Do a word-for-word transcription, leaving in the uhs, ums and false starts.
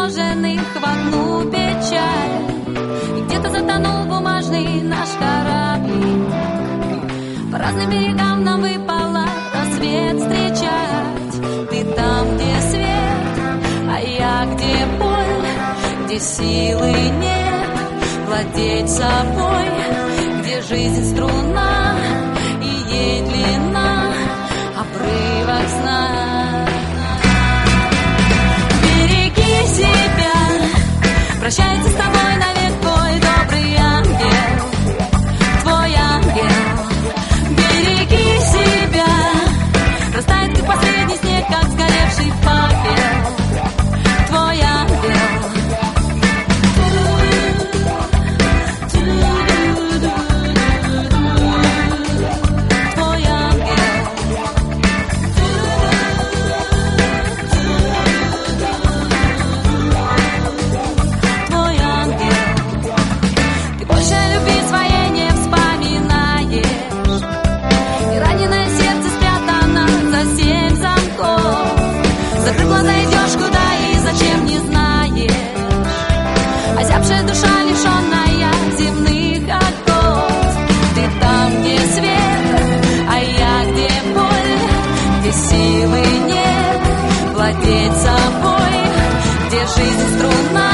сложенных в одну печаль. И где-то затонул бумажный наш кораблик. По разным берегам нам выпало рассвет встречать. Ты там, где свет, а я где боль, где силы нет владеть собой, где жизнь струна и ей длина, обрывок сна. Береги себя, прощается с тобой навек твой добрый ангел, твой ангел. Береги себя, растает как последний снег, как сгоревший пепел, твой ангел. Душа, лишенная земных оков. Ты там, где свет, а я где боль, где силы нет владеть собой, где жизнь струна